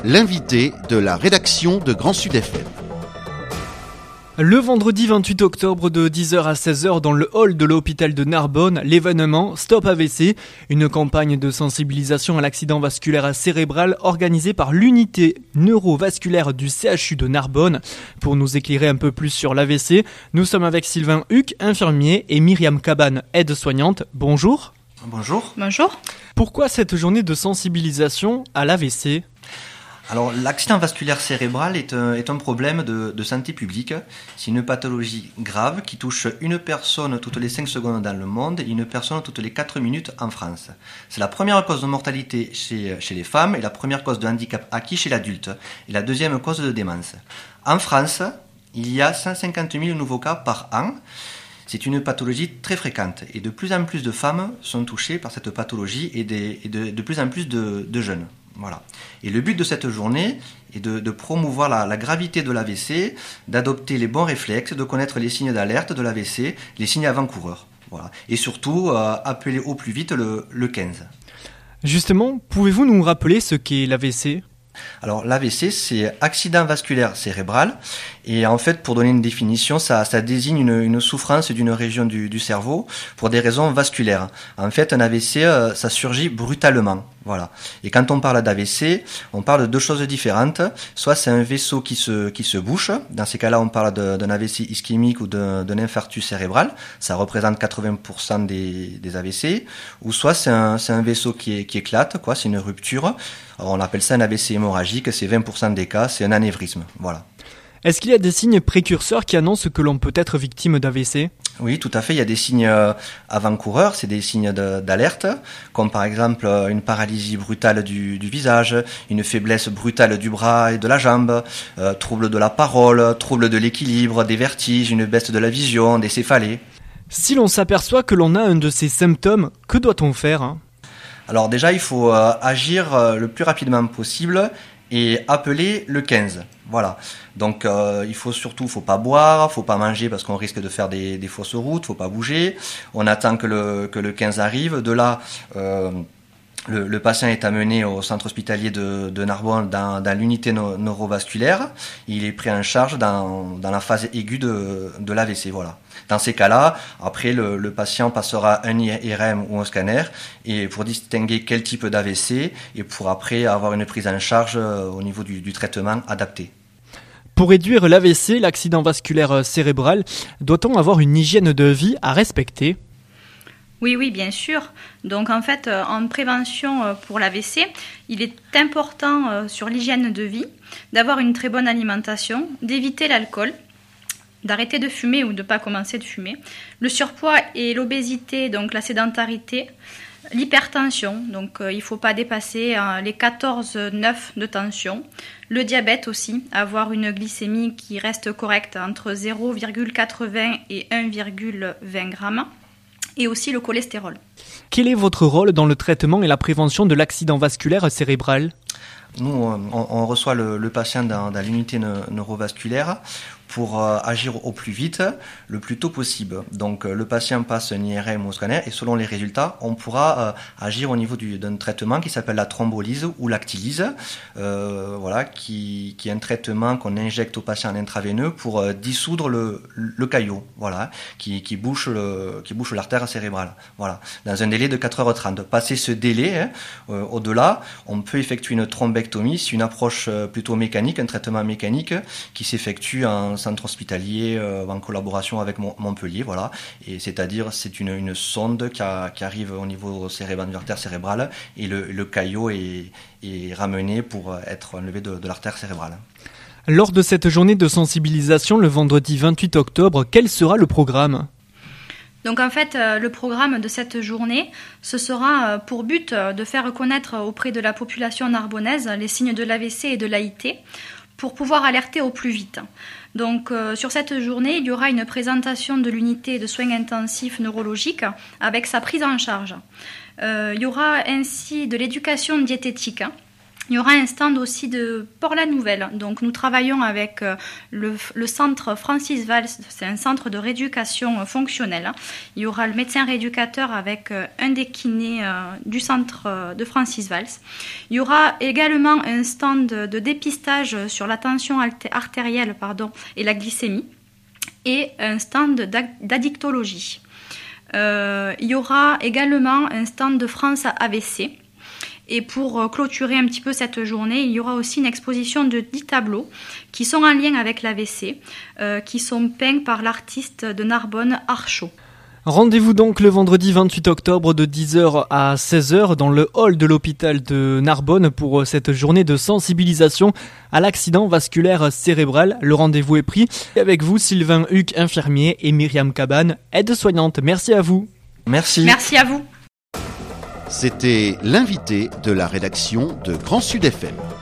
l'invité de la rédaction de Grand Sud FM. Le vendredi 28 octobre de 10h à 16h dans le hall de l'hôpital de Narbonne, l'événement Stop AVC, une campagne de sensibilisation à l'accident vasculaire cérébral organisée par l'unité neurovasculaire du CHU de Narbonne. Pour nous éclairer un peu plus sur l'AVC, nous sommes avec Sylvain Huc, infirmier, et Myriam Cabane, aide-soignante. Bonjour. Bonjour. Bonjour. Pourquoi cette journée de sensibilisation à l'AVC ? Alors, l'accident vasculaire cérébral est un problème de santé publique. C'est une pathologie grave qui touche une personne toutes les 5 secondes dans le monde et une personne toutes les 4 minutes en France. C'est la première cause de mortalité chez les femmes et la première cause de handicap acquis chez l'adulte et la deuxième cause de démence. En France, il y a 150 000 nouveaux cas par an. C'est une pathologie très fréquente et de plus en plus de femmes sont touchées par cette pathologie et de plus en plus de jeunes. Voilà. Et le but de cette journée est de promouvoir la gravité de l'AVC, d'adopter les bons réflexes, de connaître les signes d'alerte de l'AVC, les signes avant-coureurs. Voilà. Et surtout, appeler au plus vite le 15. Justement, pouvez-vous nous rappeler ce qu'est l'AVC ? Alors l'AVC, c'est accident vasculaire cérébral et en fait pour donner une définition, ça désigne une souffrance d'une région du cerveau pour des raisons vasculaires. En fait un AVC, ça surgit brutalement. Voilà. Et quand on parle d'AVC, on parle de deux choses différentes. Soit c'est un vaisseau qui se bouche. Dans ces cas-là, on parle d'un AVC ischémique ou d'un infarctus cérébral. Ça représente 80% des AVC. Ou soit c'est un vaisseau qui éclate, quoi. C'est une rupture. Alors on appelle ça un AVC hémorragique. C'est 20% des cas. C'est un anévrisme. Voilà. Est-ce qu'il y a des signes précurseurs qui annoncent que l'on peut être victime d'AVC ? Oui, tout à fait. Il y a des signes avant-coureurs, c'est des signes d'alerte, comme par exemple une paralysie brutale du visage, une faiblesse brutale du bras et de la jambe, trouble de la parole, trouble de l'équilibre, des vertiges, une baisse de la vision, des céphalées. Si l'on s'aperçoit que l'on a un de ces symptômes, que doit-on faire ? Alors déjà, il faut agir le plus rapidement possible et appeler le 15. Voilà. Donc il faut pas boire, faut pas manger parce qu'on risque de faire des fausses routes, faut pas bouger. On attend que le 15 arrive. De là, le patient est amené au centre hospitalier de Narbonne dans l'unité neurovasculaire. Il est pris en charge dans la phase aiguë de l'AVC. Voilà. Dans ces cas-là, après le patient passera un IRM ou un scanner et pour distinguer quel type d'AVC et pour après avoir une prise en charge au niveau du traitement adapté. Pour réduire l'AVC, l'accident vasculaire cérébral, doit-on avoir une hygiène de vie à respecter ? Oui, bien sûr. Donc en fait, en prévention pour l'AVC, il est important sur l'hygiène de vie d'avoir une très bonne alimentation, d'éviter l'alcool, d'arrêter de fumer ou de ne pas commencer de fumer, le surpoids et l'obésité, donc la sédentarité, l'hypertension, donc il ne faut pas dépasser les 14,9 de tension, le diabète aussi, avoir une glycémie qui reste correcte entre 0,80 et 1,20 grammes, et aussi le cholestérol. Quel est votre rôle dans le traitement et la prévention de l'accident vasculaire cérébral ? Nous, on reçoit le patient dans l'unité neurovasculaire pour agir au plus vite, le plus tôt possible. Donc le patient passe un IRM ou scanner et selon les résultats, on pourra agir au niveau d'un traitement qui s'appelle la thrombolyse ou l'actylyse, qui est un traitement qu'on injecte au patient en intraveineux pour dissoudre le caillot, qui bouche l'artère cérébrale. Voilà, dans un délai de 4h30. Passé ce délai, au-delà, on peut effectuer une thrombectomie. C'est une approche plutôt mécanique, un traitement mécanique qui s'effectue en centre hospitalier en collaboration avec Montpellier, voilà. Et c'est-à-dire c'est une sonde qui arrive au niveau de l'artère cérébrale et le caillot est ramené pour être enlevé de l'artère cérébrale. Lors de cette journée de sensibilisation le vendredi 28 octobre, quel sera le programme ? Donc en fait, le programme de cette journée, ce sera pour but de faire connaître auprès de la population narbonnaise les signes de l'AVC et de l'AIT pour pouvoir alerter au plus vite. Donc sur cette journée, il y aura une présentation de l'unité de soins intensifs neurologiques avec sa prise en charge. Il y aura ainsi de l'éducation diététique. Il y aura un stand aussi de Port-la-Nouvelle. Donc nous travaillons avec le centre Francis Valls, c'est un centre de rééducation fonctionnelle. Il y aura le médecin rééducateur avec un des kinés du centre de Francis Valls. Il y aura également un stand de dépistage sur la tension artérielle et la glycémie et un stand d'addictologie. Il y aura également un stand de France AVC. Et pour clôturer un petit peu cette journée, il y aura aussi une exposition de 10 tableaux qui sont en lien avec l'AVC, qui sont peints par l'artiste de Narbonne, Archaud. Rendez-vous donc le vendredi 28 octobre de 10h à 16h dans le hall de l'hôpital de Narbonne pour cette journée de sensibilisation à l'accident vasculaire cérébral. Le rendez-vous est pris. Et avec vous, Sylvain Huc, infirmier, et Myriam Cabane, aide-soignante. Merci à vous. Merci. Merci à vous. C'était l'invité de la rédaction de Grand Sud FM.